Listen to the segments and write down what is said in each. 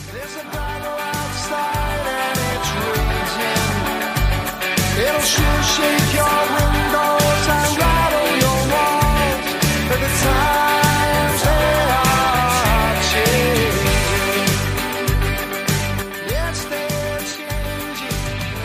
There's a battle outside and it's raging. It'll sure shake your windows and rattle your walls. But the times they are changing. Yes, they're changing.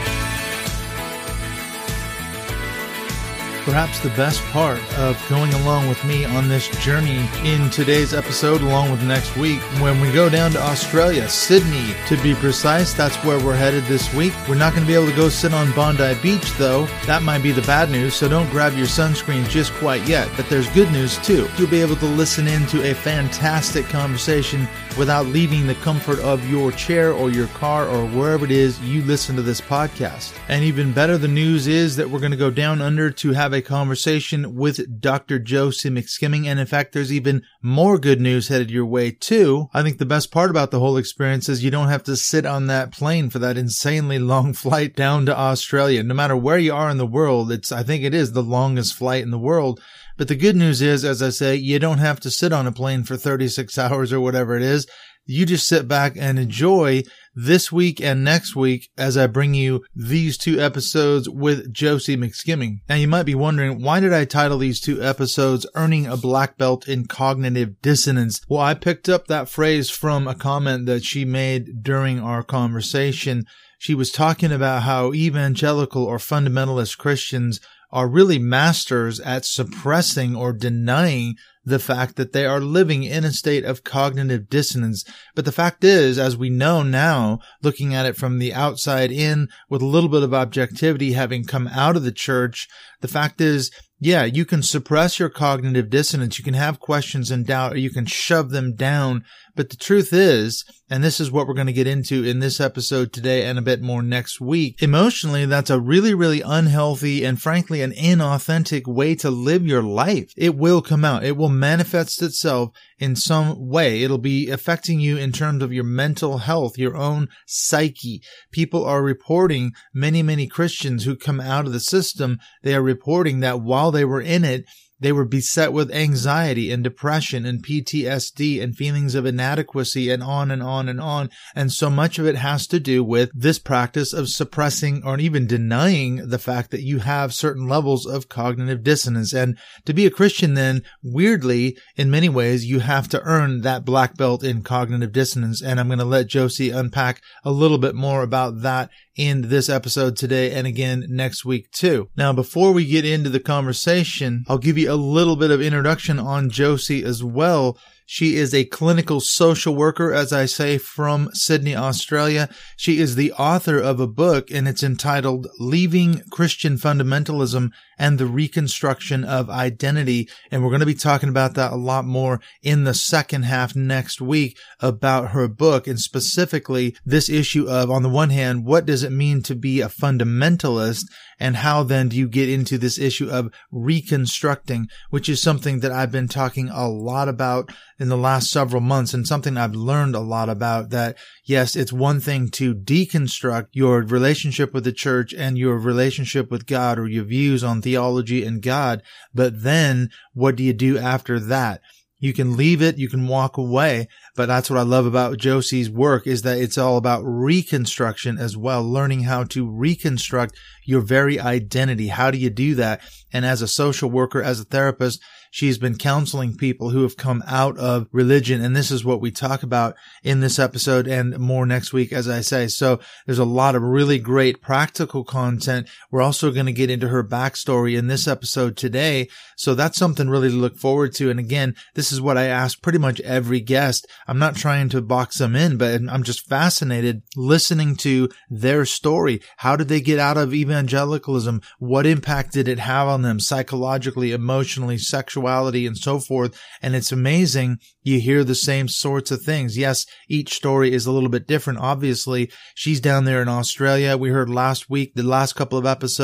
Perhaps the best part of going along with me on this journey in today's episode, along with next week, when we go down to Australia, Sydney to be precise, that's where we're headed this week. We're not going to be able to go sit on Bondi Beach though. That might be the bad news, so don't grab your sunscreen just quite yet. But there's good news too. You'll be able to listen into a fantastic conversation without leaving the comfort of your chair or your car or wherever it is you listen to this podcast. And even better, the news is that we're going to go down under to have a conversation with Dr. Josie McSkimming. And in fact, there's even more good news headed your way too. I think the best part about the whole experience is you don't have to sit on that plane for that insanely long flight down to Australia. No matter where you are in the world, I think it is the longest flight in the world. But the good news is, as I say, you don't have to sit on a plane for 36 hours or whatever it is. You just sit back and enjoy this week and next week as I bring you these two episodes with Josie McSkimming. Now you might be wondering, why did I title these two episodes Earning a Black Belt in Cognitive Dissonance? Well, I picked up that phrase from a comment that she made during our conversation. She was talking about how evangelical or fundamentalist Christians are really masters at suppressing or denying the fact that they are living in a state of cognitive dissonance. But the fact is, as we know now, looking at it from the outside in with a little bit of objectivity, having come out of the church, the fact is, yeah, you can suppress your cognitive dissonance. You can have questions and doubt, or you can shove them down. But the truth is, and this is what we're going to get into in this episode today and a bit more next week, emotionally, that's a really, really unhealthy and frankly an inauthentic way to live your life. It will come out. It will manifest itself in some way. It'll be affecting you in terms of your mental health, your own psyche. People are reporting, many Christians who come out of the system, they are reporting that while they were in it, they were beset with anxiety and depression and PTSD and feelings of inadequacy and on and on and on. And so much of it has to do with this practice of suppressing or even denying the fact that you have certain levels of cognitive dissonance. And to be a Christian then, weirdly, in many ways, you have to earn that black belt in cognitive dissonance. And I'm going to let Josie unpack a little bit more about that in this episode today and again next week too. Now, before we get into the conversation, I'll give you a little bit of introduction on Josie as well. She is a clinical social worker, as I say, from Sydney, Australia. She is the author of a book, and it's entitled Leaving Christian Fundamentalism and the Reconstruction of Identity. And we're going to be talking about that a lot more in the second half next week about her book, and specifically this issue of, on the one hand, what does it mean to be a fundamentalist? And how then do you get into this issue of reconstructing, which is something that I've been talking a lot about in the last several months, and something I've learned a lot about, that yes, it's one thing to deconstruct your relationship with the church and your relationship with God, or your views on theology and God, but then what do you do after that? You can leave it, you can walk away, but that's what I love about Josie's work, is that it's all about reconstruction as well, learning how to reconstruct your very identity. How do you do that? And as a social worker, as a therapist, she's been counseling people who have come out of religion. And this is what we talk about in this episode and more next week, as I say. So there's a lot of really great practical content. We're also going to get into her backstory in this episode today. So that's something really to look forward to. And again, this is what I ask pretty much every guest. I'm not trying to box them in, but I'm just fascinated listening to their story. How did they get out of evangelicalism? What impact did it have on them psychologically, emotionally, sexuality, and so forth? And it's amazing. You hear the same sorts of things. Yes, each story is a little bit different. Obviously, she's down there in Australia. We heard last week, the last couple of episodes,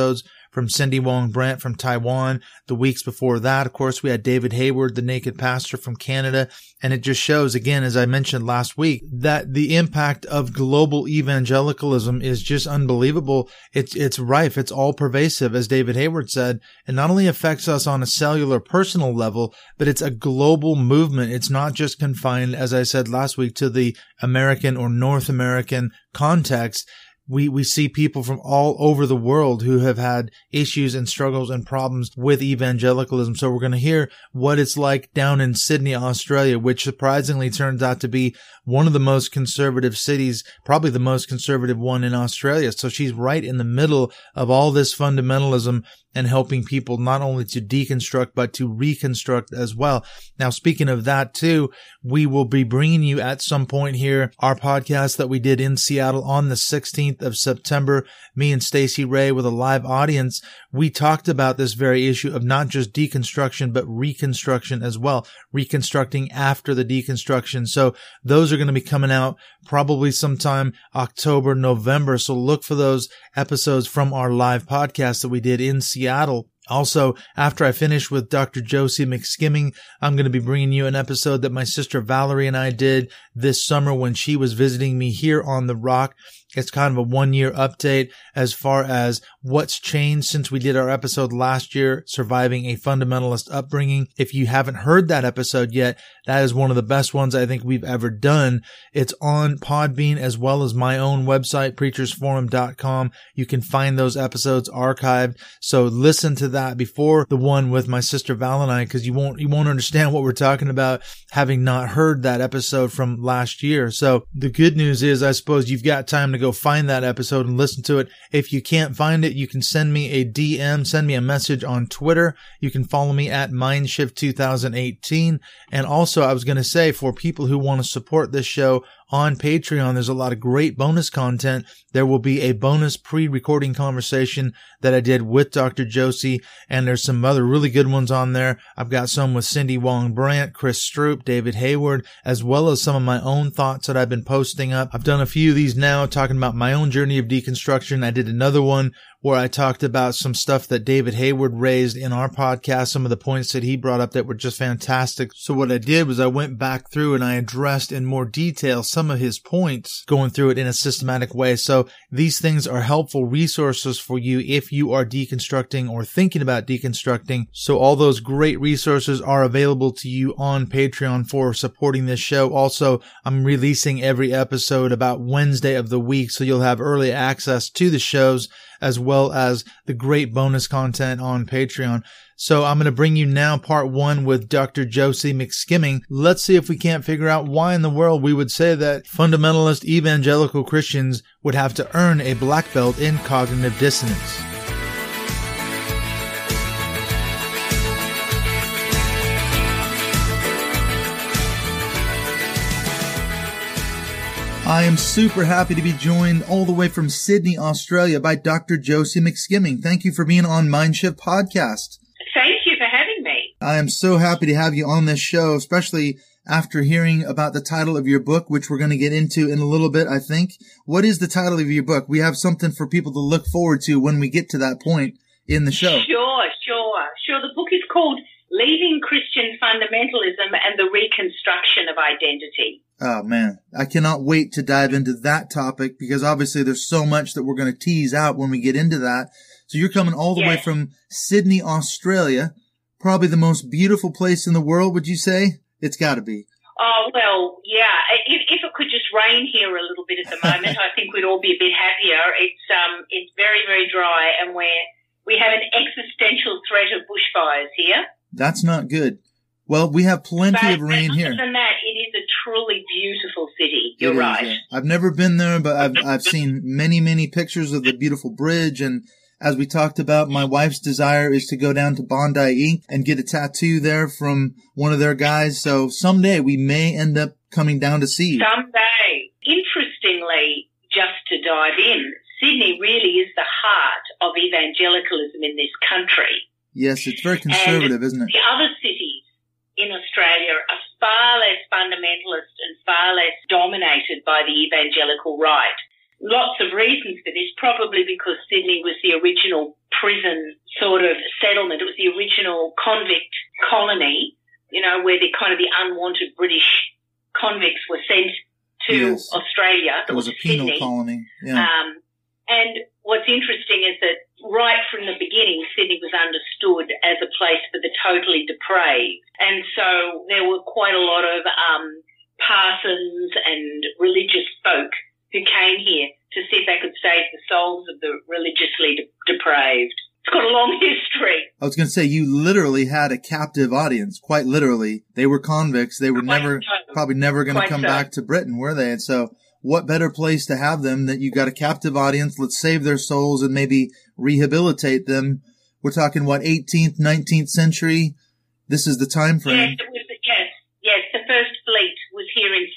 from Cindy Wong Brandt from Taiwan. The weeks before that, of course, we had David Hayward, the Naked Pastor from Canada. And it just shows, again, as I mentioned last week, that the impact of global evangelicalism is just unbelievable. It's rife. It's all pervasive, as David Hayward said. It not only affects us on a cellular personal level, but it's a global movement. It's not just confined, as I said last week, to the American or North American context. We see people from all over the world who have had issues and struggles and problems with evangelicalism. So we're going to hear what it's like down in Sydney, Australia, which surprisingly turns out to be one of the most conservative cities, probably the most conservative one in Australia. So she's right in the middle of all this fundamentalism and helping people not only to deconstruct, but to reconstruct as well. Now, speaking of that too, we will be bringing you at some point here our podcast that we did in Seattle on the 16th of September. Me and Stacey Ray with a live audience. We talked about this very issue of not just deconstruction, but reconstruction as well. Reconstructing after the deconstruction. So those are going to be coming out probably sometime October, November. So look for those episodes from our live podcast that we did in Seattle. Also, after I finish with Dr. Josie McSkimming, I'm going to be bringing you an episode that my sister Valerie and I did this summer when she was visiting me here on The Rock. It's kind of a 1-year update as far as what's changed since we did our episode last year, Surviving a Fundamentalist Upbringing. If you haven't heard that episode yet, that is one of the best ones I think we've ever done. It's on Podbean as well as my own website, preachersforum.com. You can find those episodes archived. So listen to that before the one with my sister Val and I, because you won't understand what we're talking about having not heard that episode from last year. So the good news is, I suppose you've got time to go find that episode and listen to it. If you can't find it, you can send me a DM, send me a message on Twitter. You can follow me at Mindshift2018. And also, I was going to say, for people who want to support this show on Patreon, there's a lot of great bonus content. There will be a bonus pre-recording conversation that I did with Dr. Josie, and there's some other really good ones on there. I've got some with Cindy Wong Brandt, Chris Stroop, David Hayward, as well as some of my own thoughts that I've been posting up. I've done a few of these now, talking about my own journey of deconstruction. I did another one where I talked about some stuff that David Hayward raised in our podcast, some of the points that he brought up that were just fantastic. So what I did was I went back through and I addressed in more detail some of his points, going through it in a systematic way. So these things are helpful resources for you if you are deconstructing or thinking about deconstructing. So all those great resources are available to you on Patreon for supporting this show. Also, I'm releasing every episode about Wednesday of the week, so you'll have early access to the shows as well as the great bonus content on Patreon. So I'm going to bring you now part 1 with Dr. Josie McSkimming. Let's see if we can't figure out why in the world we would say that fundamentalist evangelical Christians would have to earn a black belt in cognitive dissonance. I am super happy to be joined all the way from Sydney, Australia by Dr. Josie McSkimming. Thank you for being on Mindshift Podcast. Thank you for having me. I am so happy to have you on this show, especially after hearing about the title of your book, which we're going to get into in a little bit, I think. What is the title of your book? We have something for people to look forward to when we get to that point in the show. Sure. The book is called Leaving Christian Fundamentalism and the Reconstruction of Identity. Oh, man. I cannot wait to dive into that topic because obviously there's so much that we're going to tease out when we get into that. So you're coming all the way from Sydney, Australia, probably the most beautiful place in the world, would you say? It's got to be. Oh, well, yeah. If it could just rain here a little bit at the moment, I think we'd all be a bit happier. It's very, very dry, and we have an existential threat of bushfires here. That's not good. Well, we have plenty of rain here. Other than that, it is a truly beautiful city. You're right. Yeah. I've never been there, but I've seen many, many pictures of the beautiful bridge. And as we talked about, my wife's desire is to go down to Bondi Ink and get a tattoo there from one of their guys. So someday we may end up coming down to see you. Someday. Interestingly, just to dive in, Sydney really is the heart of evangelicalism in this country. Yes, it's very conservative, isn't it? The other cities in Australia are far less fundamentalist and far less dominated by the evangelical right. Lots of reasons for this, probably because Sydney was the original prison sort of settlement. It was the original convict colony, you know, where the kind of the unwanted British convicts were sent to Australia. It was a penal Sydney. colony. Yeah. And what's interesting is that right from the beginning, Sydney was understood as a place for the totally depraved. And so there were quite a lot of parsons and religious folk who came here to see if they could save the souls of the religiously depraved. It's got a long history. I was going to say, you literally had a captive audience, quite literally. They were convicts. They were probably never going to come back to Britain, were they? And so what better place to have them that you got a captive audience? Let's save their souls and maybe rehabilitate them. We're talking, what, 18th, 19th century? This is the time frame. Yes. The first fleet was here in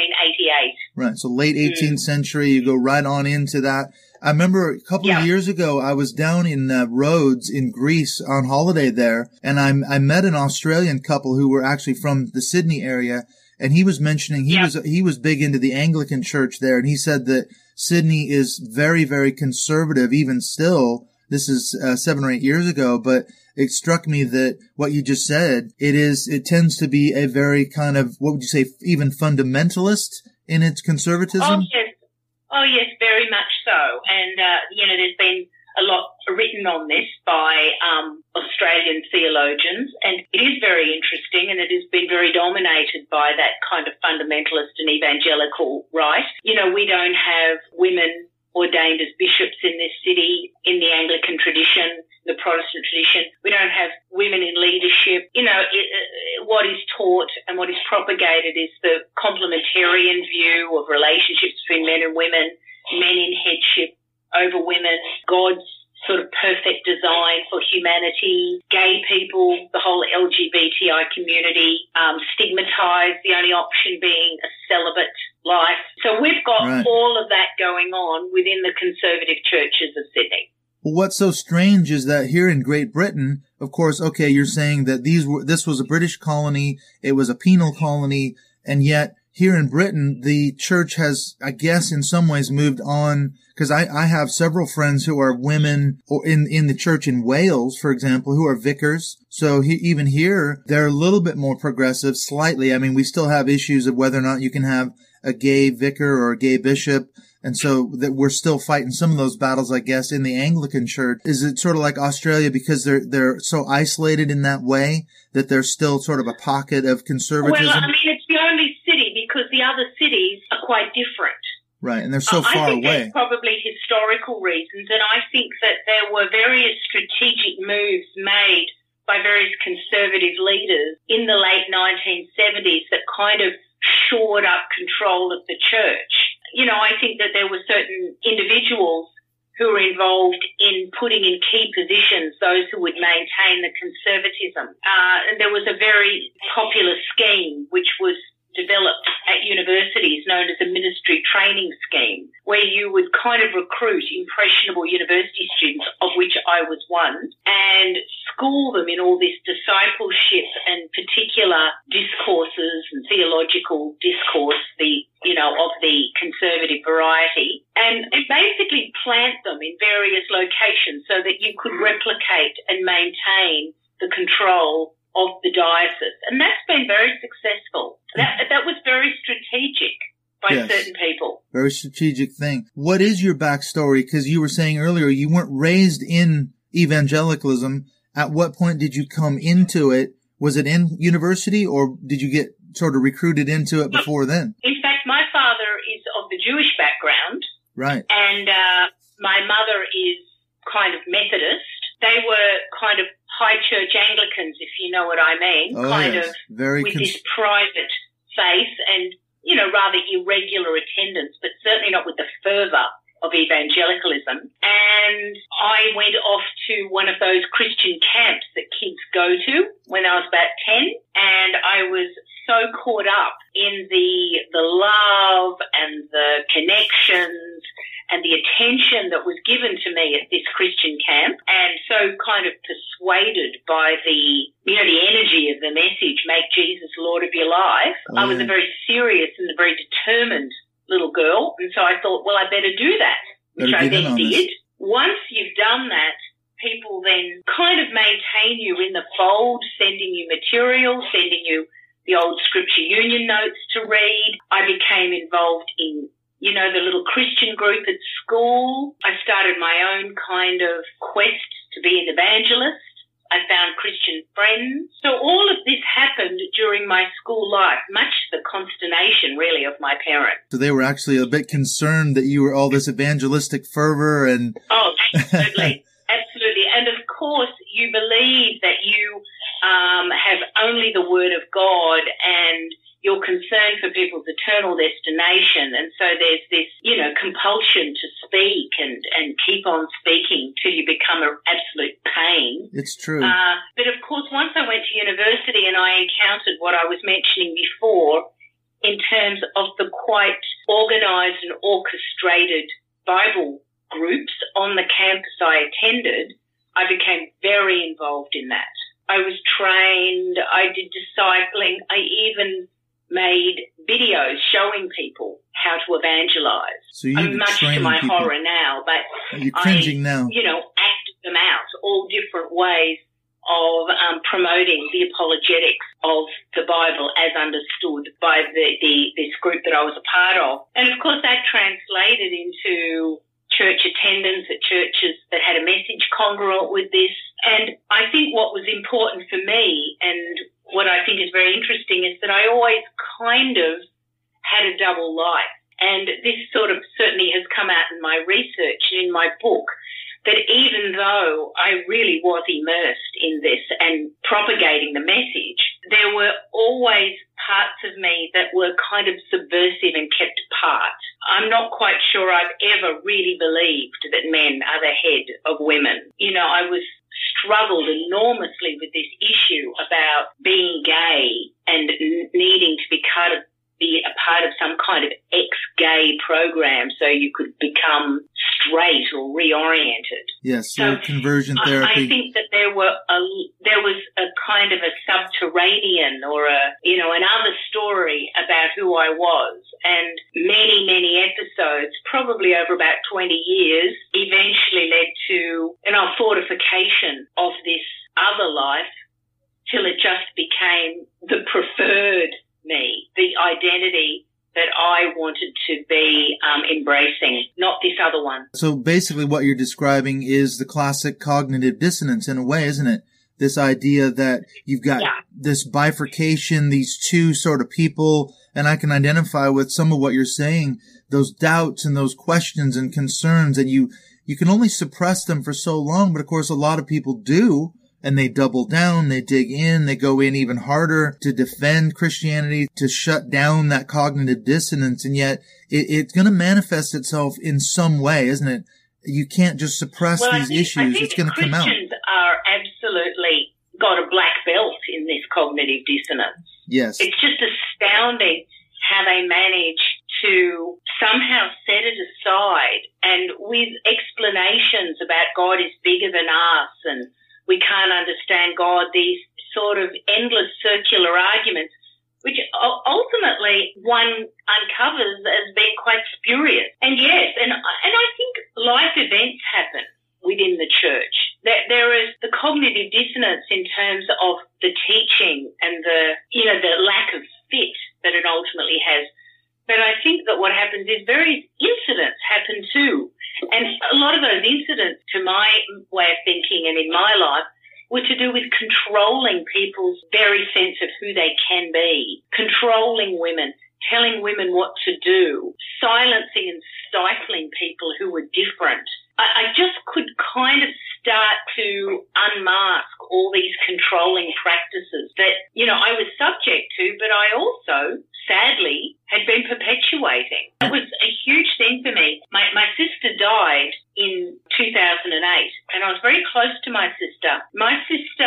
1788. Right. So late 18th century, you go right on into that. I remember a couple of years ago, I was down in Rhodes in Greece on holiday there, and I met an Australian couple who were actually from the Sydney area, and he was mentioning he was big into the Anglican church there, and he said that Sydney is very, very conservative, even still. This is 7 or 8 years ago, but it struck me that what you just said, it tends to be a very kind of, what would you say, even fundamentalist in its conservatism? Oh, yes, very much so. And, there's been a lot written on this by Australian theologians, and it is very interesting, and it has been very dominated by that kind of fundamentalist and evangelical right. You know, we don't have women ordained as bishops in this city, in the Anglican tradition, the Protestant tradition. We don't have women in leadership. You know, what is taught and what is propagated is the complementarian view of relationships between men and women, men in headship over women, God's sort of perfect design for humanity, gay people, the whole LGBTI community, stigmatized, the only option being a celibate life. So we've got all of that going on within the conservative churches of Sydney. Well, what's so strange is that here in Great Britain, of course, okay, you're saying that this was a British colony, it was a penal colony, and yet here in Britain, the church has, I guess, in some ways moved on, because I have several friends who are women in the church in Wales, for example, who are vicars. So even here, they're a little bit more progressive, slightly. I mean, we still have issues of whether or not you can have a gay vicar or a gay bishop. And so that we're still fighting some of those battles, I guess, in the Anglican church. Is it sort of like Australia because they're so isolated in that way that there's still sort of a pocket of conservatism? Well, I mean, it's the only city because the other cities are quite different. Right, and they're so far I think away. There's probably historical reasons, and I think that there were various strategic moves made by various conservative leaders in the late 1970s that kind of shored up control of the church. You know, I think that there were certain individuals who were involved in putting in key positions those who would maintain the conservatism. And there was a very popular scheme which was developed at universities known as a ministry training scheme, where you would kind of recruit impressionable university students, of which I was one, and school them in all this discipleship and particular discourses and theological discourse, of the conservative variety, and basically plant them in various locations so that you could replicate and maintain the control of the diocese. And that's been very successful. That was very strategic by certain people. Very strategic thing. What is your backstory? Because you were saying earlier you weren't raised in evangelicalism. At what point did you come into it? Was it in university, or did you get sort of recruited into it before then? In fact, my father is of the Jewish background. Right. And my mother is kind of Methodist. They were kind of high church Anglicans, if you know what I mean, with this private faith and, rather irregular attendance, but certainly not with the fervour of evangelicalism. And I went off to one of those Christian camps that kids go to when I was about 10, and I was so caught up in the love and the connections and the attention that was given to me at this Christian camp, and so kind of persuaded by the energy of the message, make Jesus Lord of your life. I was a very serious and a very determined little girl, and so I thought, well, I better do that, which I then did. Once you've done that, people then kind of maintain you in the fold, sending you material, sending you the old Scripture Union notes to read. I became involved in, the little Christian group at school. I started my own kind of quest to be an evangelist. I found Christian friends. So all of this happened during my school life, much to the consternation, really, of my parents. So they were actually a bit concerned that you were all this evangelistic fervor and... Oh, absolutely. Absolutely. And of course, you believe that you have only the Word of God and you're concerned for people's eternal destination. And so there's this, compulsion to speak and keep on speaking till you become an absolute pain. It's true. But of course, once I went to university and I encountered what I was mentioning before in terms of the quite organised and orchestrated Bible groups on the campus I attended, I became very involved in that. I was trained, I did discipling, I even made videos showing people how to evangelize. So you're much to my people. horror now, but you're cringing now. Acted them out, all different ways of promoting the apologetics of the Bible as understood by this group that I was a part of. And of course that translated into church attendance at churches that had a message congruent with this. And I think what was important for me and what I think is very interesting is that I always kind of had a double life. And this sort of certainly has come out in my research and in my book, that even though I really was immersed in this and propagating the message, there were always parts of me that were kind of subversive and kept apart. I'm not quite sure I've ever really believed that men are the head of women. I was struggled enormously with this issue about being gay and needing to be a part of some kind of ex-gay program so you could become straight or reoriented. Yes, so conversion therapy. I think that there was a kind of a subterranean or another story about who I was, and many episodes, probably over about 20 years, eventually led to fortification of this other life till it just became the preferred me, the identity that I wanted to be embracing, not this other one. So basically what you're describing is the classic cognitive dissonance in a way, isn't it? This idea that you've got this bifurcation, these two sort of people, and I can identify with some of what you're saying, those doubts and those questions and concerns, and you can only suppress them for so long, but of course a lot of people do. And they double down, they dig in, they go in even harder to defend Christianity, to shut down that cognitive dissonance. And yet it's going to manifest itself in some way, isn't it? You can't just suppress these issues. It's going to come out. Christians are absolutely got a black belt in this cognitive dissonance. Yes. It's just astounding how they manage to somehow set it aside and with explanations about God is bigger than us and we can't understand God, these sort of endless circular arguments, which ultimately one uncovers as being quite spurious. And yes, and I think life events happen within the church. There is the cognitive dissonance in terms of the teaching and the lack of fit that it ultimately has. But I think that what happens is various incidents happen too. And a lot of those incidents, to my way of thinking and in my life, were to do with controlling people's very sense of who they can be, controlling women, telling women what to do, silencing and stifling people who were different. I just could kind of start to unmask all these controlling practices that, I was subject to, but I also, sadly, had been perpetuating. It was a huge thing for me. My sister died in 2008, and I was very close to my sister. My sister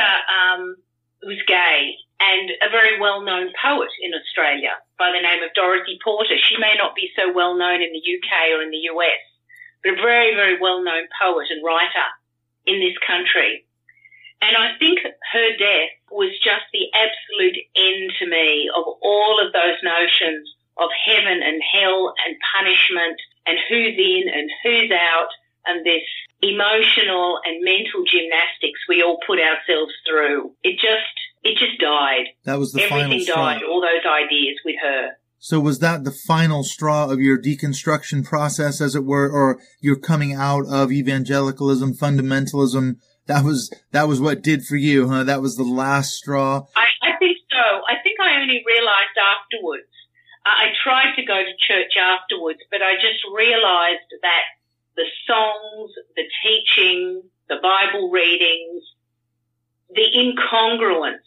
was gay and a very well-known poet in Australia by the name of Dorothy Porter. She may not be so well-known in the UK or in the US, but a very, very well-known poet and writer in this country. And I think her death was just the absolute end to me of all of those notions of heaven and hell and punishment and who's in and who's out and this emotional and mental gymnastics we all put ourselves through. It just died. That was the final straw. Everything died, all those ideas with her. So was that the final straw of your deconstruction process, as it were, or your coming out of evangelicalism, fundamentalism? That was what did for you, huh? That was the last straw? I think so. I think I only realized afterwards. I tried to go to church afterwards, but I just realized that the songs, the teaching, the Bible readings, the incongruence,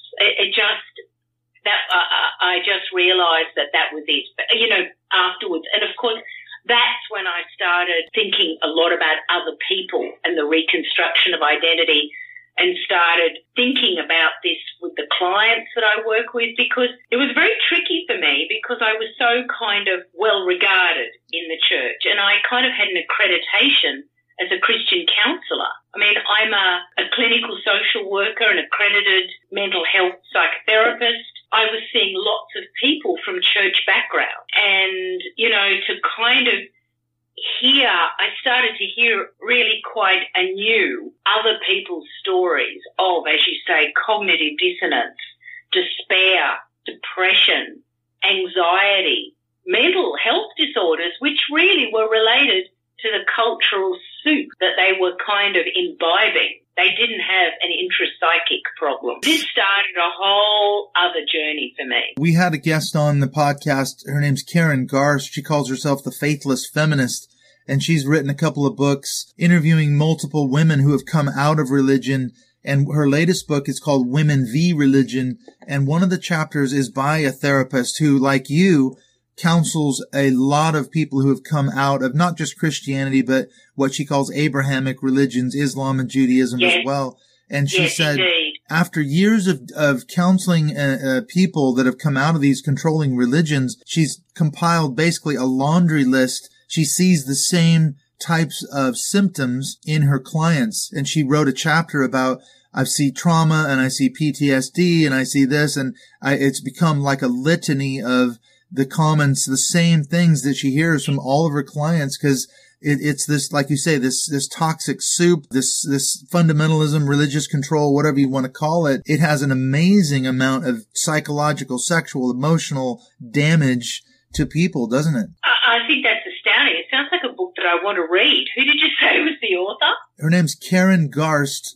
I just realized that was it, afterwards. And of course, that's when I started thinking a lot about other people and the reconstruction of identity, and started thinking about this with the clients that I work with, because it was very tricky for me because I was so kind of well regarded in the church, and I kind of had an accreditation as a Christian counsellor. I mean, I'm a clinical social worker, an accredited mental health psychotherapist. I was seeing lots of people from church background, and, to kind of I started to hear really quite anew other people's stories of, as you say, cognitive dissonance, despair, depression, anxiety, mental health disorders, which really were related to the cultural soup that they were kind of imbibing. They didn't have an intrapsychic problem. This started a whole other journey for me. We had a guest on the podcast. Her name's Karen Garst. She calls herself the Faithless Feminist, and she's written a couple of books interviewing multiple women who have come out of religion. And her latest book is called Women v. Religion. And one of the chapters is by a therapist who, like you, counsels a lot of people who have come out of not just Christianity, but what she calls Abrahamic religions, Islam and Judaism as well. And she said, after years of counseling people that have come out of these controlling religions, she's compiled basically a laundry list. She sees the same types of symptoms in her clients. And she wrote a chapter about, I see trauma and I see PTSD and I see this, and it's become like a litany of the same things that she hears from all of her clients, because it's this, like you say, this toxic soup, this fundamentalism, religious control, whatever you want to call it. It has an amazing amount of psychological, sexual, emotional damage to people, doesn't it? I think that's astounding. It sounds like a book that I want to read. Who did you say was the author? Her name's Karen Garst,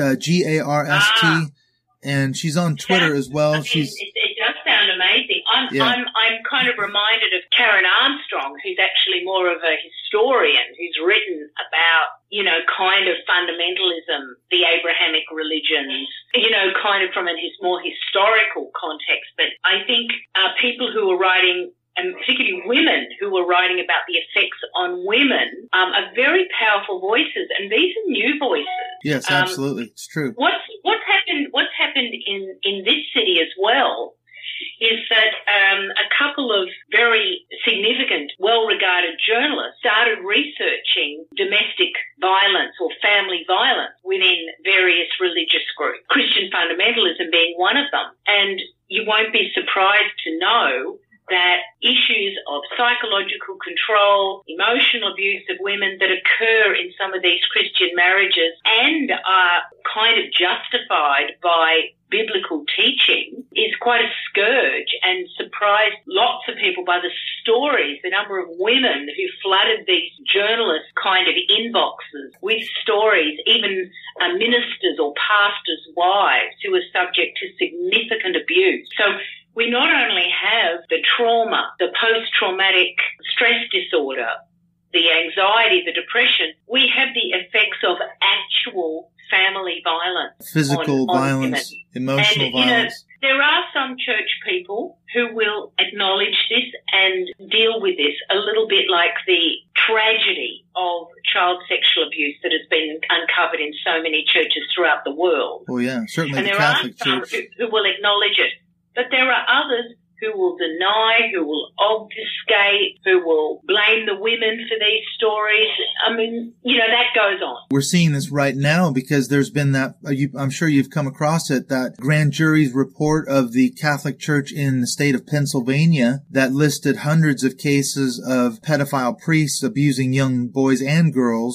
Garst, and she's on Twitter as well. It does sound amazing. I'm kind of reminded of Karen Armstrong, who's actually more of a historian, who's written about, kind of fundamentalism, the Abrahamic religions, kind of from a more historical context. But I think people who are writing, and particularly women who are writing about the effects on women, are very powerful voices, and these are new voices. Yes, absolutely, it's true. What's happened in this city as well is that a couple of very significant, well-regarded journalists started researching domestic violence or family violence within various religious groups, Christian fundamentalism being one of them. And you won't be surprised to know that issues of psychological control, emotional abuse of women that occur in some of these Christian marriages and are kind of justified by biblical teaching is quite a scourge, and surprised lots of people by the stories, the number of women who flooded these journalists' kind of inboxes with stories, even ministers or pastors' wives who are subject to significant abuse. So we not only have the trauma, the post-traumatic stress disorder, the anxiety, the depression, we have the effects of actual family violence. Physical on violence, women. emotional violence. There are some church people who will acknowledge this and deal with this a little bit like the tragedy of child sexual abuse that has been uncovered in so many churches throughout the world. Oh, yeah, certainly and the there Catholic are some Church. who will acknowledge it. But there are others who will deny, who will obfuscate, who will blame the women for these stories. I mean, that goes on. We're seeing this right now because there's been that, I'm sure you've come across it, that grand jury's report of the Catholic Church in the state of Pennsylvania that listed hundreds of cases of pedophile priests abusing young boys and girls.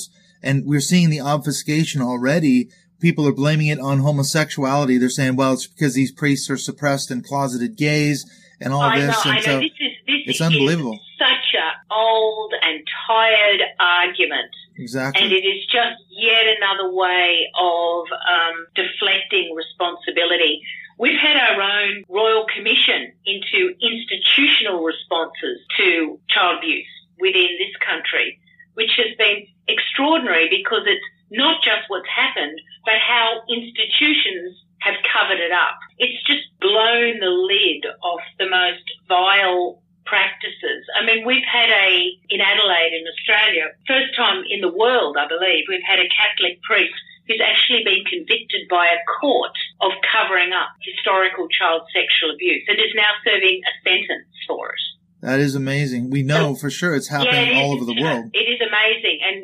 And we're seeing the obfuscation already. People are blaming it on homosexuality. They're saying, well, it's because these priests are suppressed and closeted gays and all this. I know. So This it's unbelievable. Is such a old and tired argument. Exactly. And it is just yet another way of deflecting responsibility. We've had our own Royal Commission into institutional responses to child abuse within this country, which has been extraordinary because it's not just what's happened, but how institutions have covered it up. It's just blown the lid off the most vile practices. I mean, we've had in Adelaide in Australia, first time in the world, I believe, we've had a Catholic priest who's actually been convicted by a court of covering up historical child sexual abuse and is now serving a sentence for it. That is amazing. We know for sure it's happening all over the world. It is amazing. And,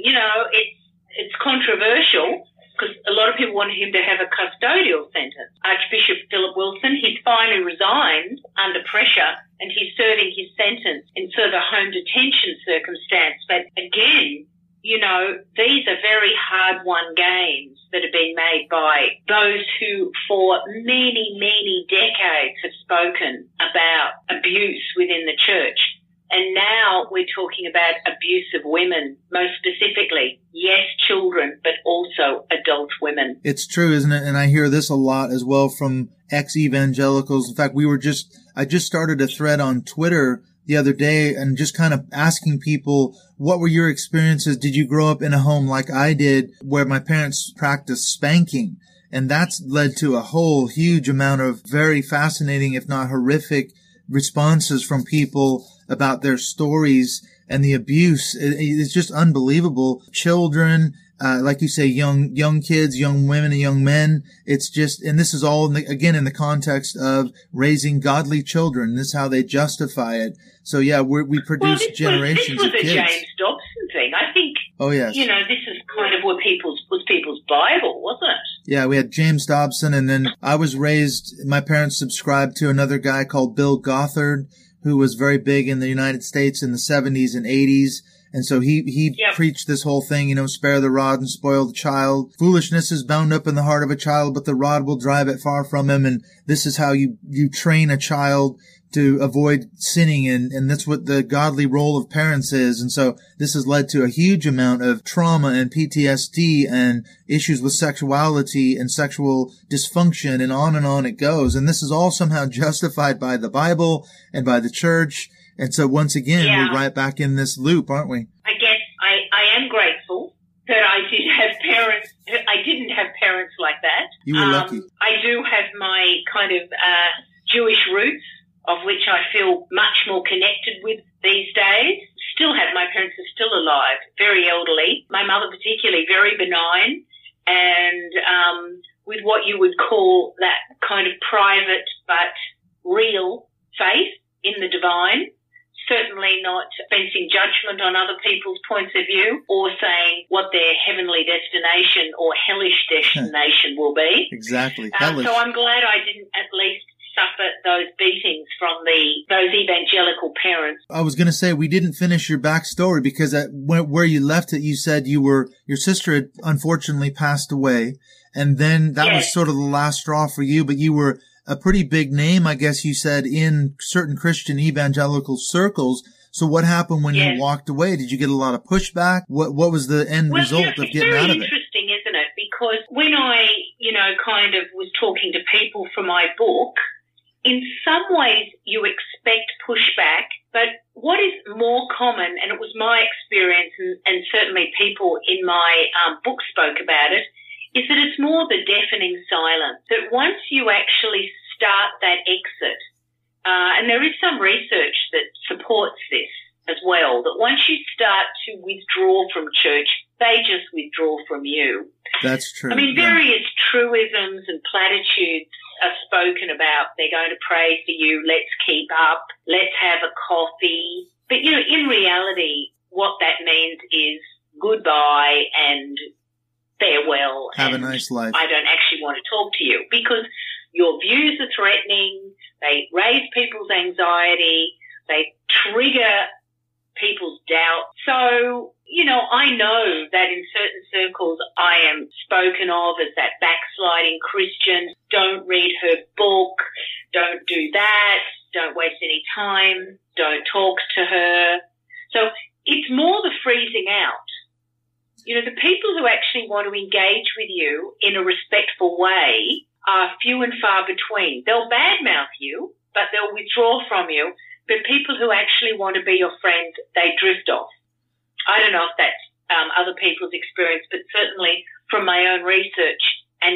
it's controversial because a lot of people want him to have a custodial sentence. Archbishop Philip Wilson, he's finally resigned under pressure and he's serving his sentence in sort of a home detention circumstance. But again, these are very hard-won games that have been made by those who for many, many decades have spoken about abuse within the church. And now we're talking about abuse of women, most specifically. Yes, children, but also adult women. It's true, isn't it? And I hear this a lot as well from ex-evangelicals. In fact, I just started a thread on Twitter the other day and just kind of asking people, what were your experiences? Did you grow up in a home like I did where my parents practiced spanking? And that's led to a whole huge amount of very fascinating, if not horrific, responses from people about their stories and the abuse. It's just unbelievable. Children, like you say, young kids, young women and young men. It's just, and this is all again in the context of raising godly children. This is how they justify it. So yeah, we produce generations of kids. This was a James Dobson thing. I think. Oh yes. This is kind of what was people's Bible, wasn't it? Yeah, we had James Dobson, and then I was raised. My parents subscribed to another guy called Bill Gothard, who was very big in the United States in the 70s and 80s. And so he preached this whole thing, spare the rod and spoil the child. Foolishness is bound up in the heart of a child, but the rod will drive it far from him. And this is how you train a child to avoid sinning. And that's what the godly role of parents is. And so this has led to a huge amount of trauma and PTSD and issues with sexuality and sexual dysfunction, and on it goes. And this is all somehow justified by the Bible and by the church. And so once again, we're right back in this loop, aren't we? I guess I am grateful that I did have parents. I didn't have parents like that. You were lucky. I do have my kind of Jewish roots, of which I feel much more connected with these days. My parents are still alive, very elderly. My mother particularly, very benign, and with what you would call that kind of private but real faith in the divine. Certainly not basing judgment on other people's points of view or saying what their heavenly destination or hellish destination will be. Exactly. So I'm glad I didn't at least suffer those beatings from those evangelical parents. I was going to say, we didn't finish your backstory because where you left it, you said your sister had unfortunately passed away. And then that was sort of the last straw for you, but you were a pretty big name, I guess you said, in certain Christian evangelical circles. So what happened when you walked away? Did you get a lot of pushback? What was the end result of getting out of it? It's very interesting, isn't it? Because when I, kind of was talking to people for my book, in some ways you expect pushback, but what is more common, and it was my experience, and certainly people in my book spoke about it, is that it's more the deafening silence. That once you actually start that exit, and there is some research that supports this as well, that once you start to withdraw from church, they just withdraw from you. That's true. I mean, various truisms and platitudes are spoken about. They're going to pray for you. Let's keep up. Let's have a coffee. But, in reality, what that means is goodbye and farewell. Have a nice life. I don't actually want to talk to you because your views are threatening. They raise people's anxiety. They trigger people's doubt. So, I know that in certain circles I am spoken of as that backsliding Christian. Don't read her book. Don't do that. Don't waste any time. Don't talk to her. So it's more the freezing out. The people who actually want to engage with you in a respectful way are few and far between. They'll badmouth you, but they'll withdraw from you. But people who actually want to be your friend, they drift off. I don't know if that's other people's experience, but certainly from my own research and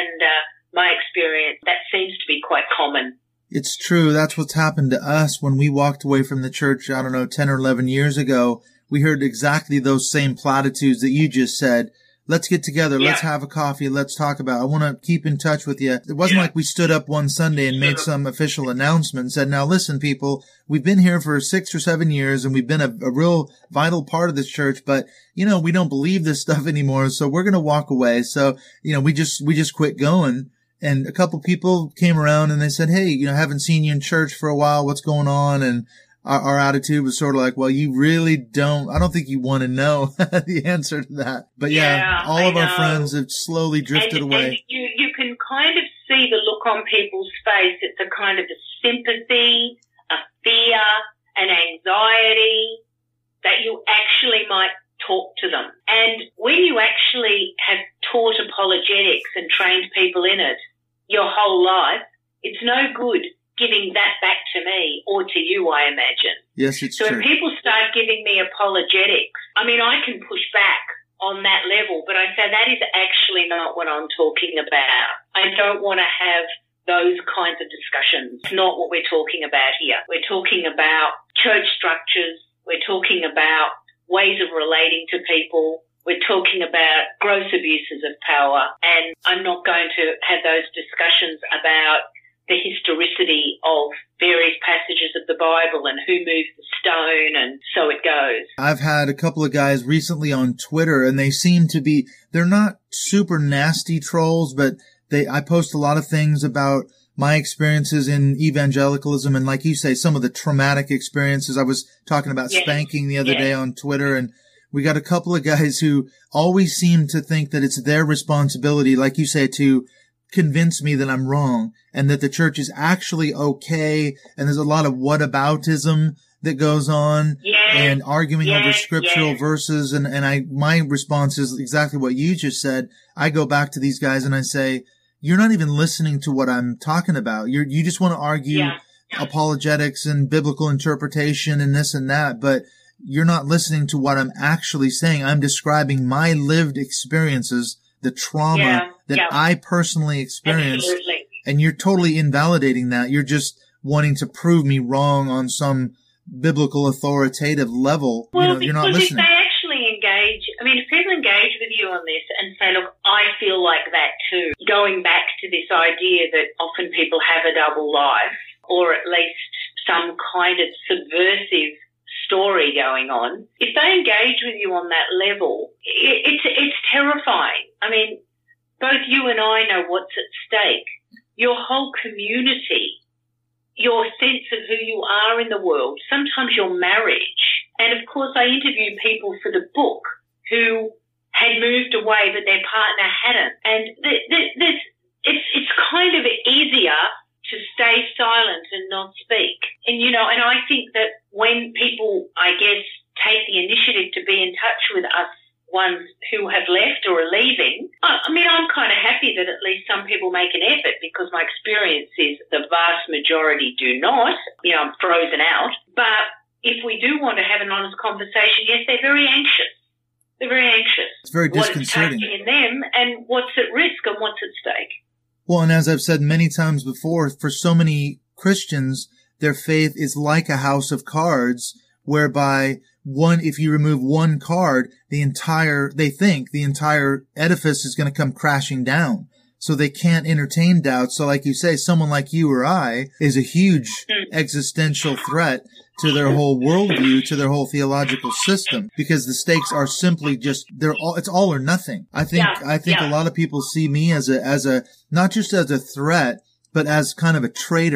my experience, that seems to be quite common. It's true. That's what's happened to us when we walked away from the church, 10 or 11 years ago. We heard exactly those same platitudes that you just said. Let's get together. Yeah. Let's have a coffee. Let's talk about it. I want to keep in touch with you. It wasn't like we stood up one Sunday and made some official announcement and said, now listen, people, we've been here for 6 or 7 years and we've been a real vital part of this church, but, we don't believe this stuff anymore. So we're going to walk away. So, we just quit going. And a couple people came around and they said, hey, haven't seen you in church for a while. What's going on? And our attitude was sort of like, well, you really I don't think you want to know the answer to that. But all of our friends have slowly drifted away. And you can kind of see the look on people's face. It's a kind of a sympathy, a fear, an anxiety that you actually might talk to them. And when you actually have taught apologetics and trained people in it your whole life, it's no good giving that back to me or to you, I imagine. Yes, it's true. So true. when people start giving me apologetics, I can push back on that level, but I say that is actually not what I'm talking about. I don't want to have those kinds of discussions. It's not what we're talking about here. We're talking about church structures. We're talking about ways of relating to people. We're talking about gross abuses of power. And I'm not going to have those discussions about the historicity of various passages of the Bible and who moved the stone, and so it goes. I've had a couple of guys recently on Twitter, and they seem to be, they're not super nasty trolls, but I post a lot of things about my experiences in evangelicalism and, like you say, some of the traumatic experiences. I was talking about spanking the other day on Twitter, and we got a couple of guys who always seem to think that it's their responsibility, like you say, to convince me that I'm wrong and that the church is actually okay. And there's a lot of whataboutism that goes on and arguing over scriptural verses. And my response is exactly what you just said. I go back to these guys and I say, you're not even listening to what I'm talking about. You just want to argue apologetics and biblical interpretation and this and that, but you're not listening to what I'm actually saying. I'm describing my lived experiences, the trauma that I personally experienced. Absolutely. And you're totally invalidating that. You're just wanting to prove me wrong on some biblical authoritative level. Well, you're not listening. If they actually engage, if people engage with you on this and say, look, I feel like that too, going back to this idea that often people have a double life or at least some kind of subversive story going on, if they engage with you on that level, it's terrifying. Both you and I know what's at stake. Your whole community, your sense of who you are in the world, sometimes your marriage. And of course, I interviewed people for the book who had moved away, but their partner hadn't. And it's kind of easier to stay silent and not speak. And I think that when people, take the initiative to be in touch with us, ones who have left or are leaving, I'm kind of happy that at least some people make an effort, because my experience is the vast majority do not. I'm frozen out. But if we do want to have an honest conversation, yes, they're very anxious. They're very anxious. It's very disconcerting. What's happening in them and what's at risk and what's at stake. Well, and as I've said many times before, for so many Christians, their faith is like a house of cards, whereby if you remove one card, they think the entire edifice is going to come crashing down. So they can't entertain doubt. So like you say, someone like you or I is a huge existential threat to their whole worldview, to their whole theological system, because the stakes are simply just, it's all or nothing. I think a lot of people see me as not just as a threat, but as kind of a traitor.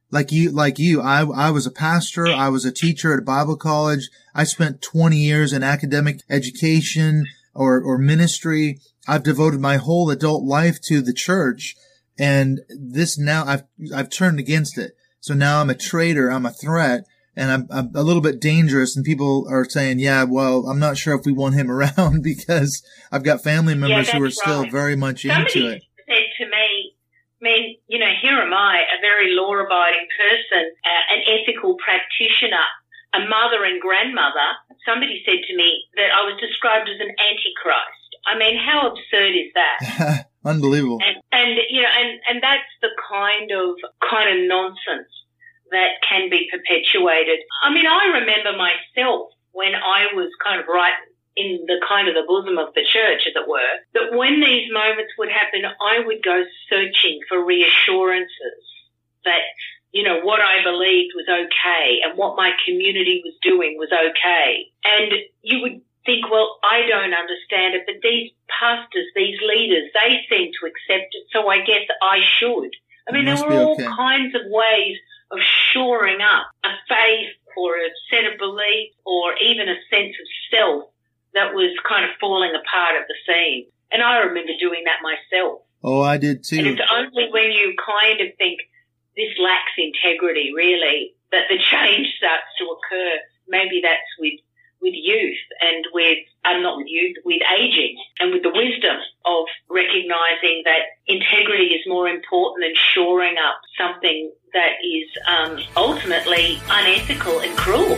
Like you, I was a pastor. I was a teacher at a Bible college. I spent 20 years in academic education or ministry. I've devoted my whole adult life to the church. And this now I've turned against it. So now I'm a traitor. I'm a threat. And I'm a little bit dangerous, and people are saying, yeah, well, I'm not sure if we want him around because I've got family members who are still very much into it. Somebody said to me, I mean, you know, here am I, a very law-abiding person, an ethical practitioner, a mother and grandmother. Somebody said to me that I was described as an antichrist. I mean, how absurd is that? Unbelievable. And you know, and that's the kind of nonsense that can be perpetuated. I mean, I remember myself when I was kind of right in the bosom of the church, as it were, that when these moments would happen, I would go searching for reassurances that, you know, what I believed was okay and what my community was doing was okay. And you would think, well, I don't understand it, but these pastors, these leaders, they seem to accept it, so I guess I should. I mean, there were all kinds of ways of shoring up a faith or a set of beliefs or even a sense of self that was kind of falling apart at the seams. And I remember doing that myself. Oh, I did too. And it's only when you kind of think this lacks integrity, really, that the change starts to occur. Maybe that's with youth and with aging and with the wisdom of recognizing that integrity is more important than shoring up something that is ultimately unethical and cruel.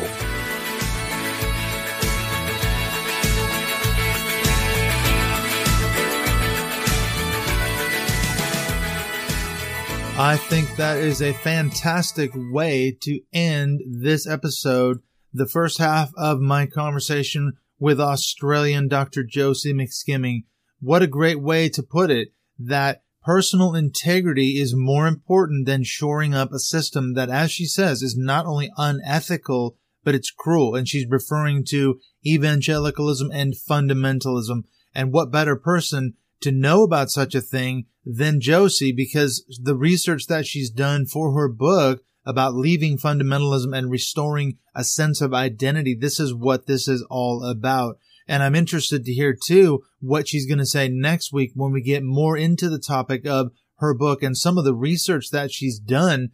I think that is a fantastic way to end this episode, the first half of my conversation with Australian Dr. Josie McSkimming. What a great way to put it, that personal integrity is more important than shoring up a system that, as she says, is not only unethical, but it's cruel. And she's referring to evangelicalism and fundamentalism. And what better person to know about such a thing than Josie, because the research that she's done for her book about leaving fundamentalism and restoring a sense of identity, this is what this is all about. And I'm interested to hear, too, what she's going to say next week when we get more into the topic of her book and some of the research that she's done,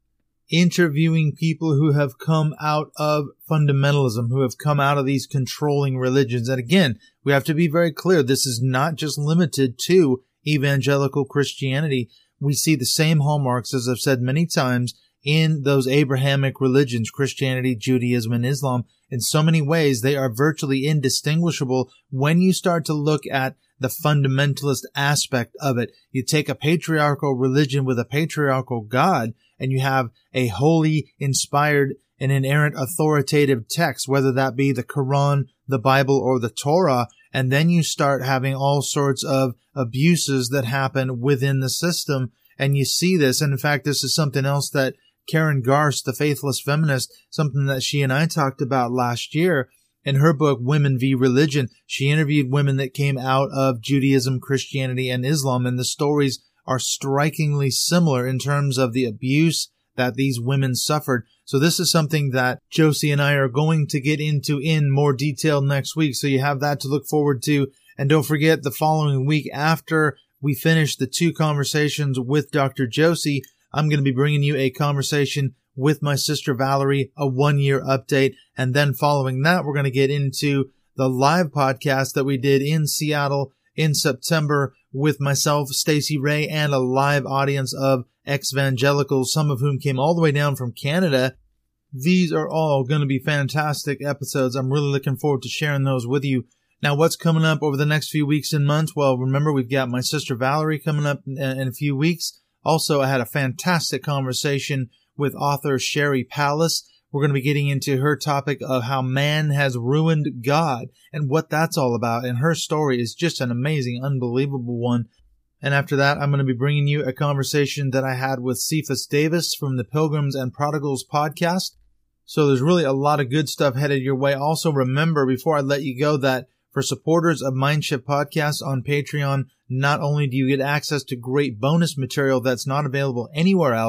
interviewing people who have come out of fundamentalism, who have come out of these controlling religions. And again, we have to be very clear, this is not just limited to evangelical Christianity. We see the same hallmarks, as I've said many times, in those Abrahamic religions, Christianity, Judaism, and Islam. In so many ways, they are virtually indistinguishable when you start to look at the fundamentalist aspect of it. You take a patriarchal religion with a patriarchal God, and you have a holy, inspired, and inerrant authoritative text, whether that be the Quran, the Bible, or the Torah, and then you start having all sorts of abuses that happen within the system, and you see this. And in fact, this is something else that Karen Garst, the faithless feminist, something that she and I talked about last year in her book, Women v. Religion. She interviewed women that came out of Judaism, Christianity, and Islam, and the stories are strikingly similar in terms of the abuse that these women suffered. So this is something that Josie and I are going to get into in more detail next week. So you have that to look forward to. And don't forget, the following week after we finish the 2 conversations with Dr. Josie, I'm going to be bringing you a conversation with my sister Valerie, a 1-year update. And then following that, we're going to get into the live podcast that we did in Seattle in September with myself, Stacey Ray, and a live audience of ex-evangelicals, some of whom came all the way down from Canada. These are all going to be fantastic episodes. I'm really looking forward to sharing those with you. Now, what's coming up over the next few weeks and months? Well, remember, we've got my sister Valerie coming up in a few weeks. Also, I had a fantastic conversation with author Sherry Palace. We're going to be getting into her topic of how man has ruined God and what that's all about. And her story is just an amazing, unbelievable one. And after that, I'm going to be bringing you a conversation that I had with Cephas Davis from the Pilgrims and Prodigals podcast. So there's really a lot of good stuff headed your way. Also, remember, before I let you go, that for supporters of Mindshift Podcast on Patreon, not only do you get access to great bonus material that's not available anywhere else,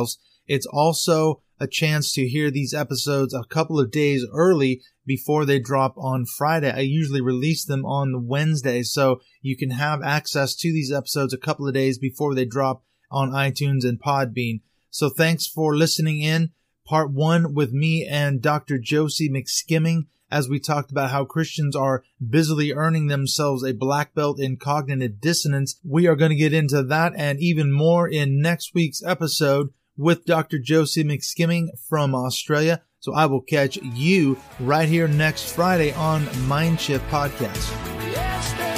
It's also a chance to hear these episodes a couple of days early before they drop on Friday. I usually release them on Wednesday, so you can have access to these episodes a couple of days before they drop on iTunes and Podbean. So thanks for listening in. Part 1 with me and Dr. Josie McSkimming, as we talked about how Christians are busily earning themselves a black belt in cognitive dissonance. We are going to get into that and even more in next week's episode with Dr. Josie McSkimming from Australia. So I will catch you right here next Friday on Mindshift Podcast. Yesterday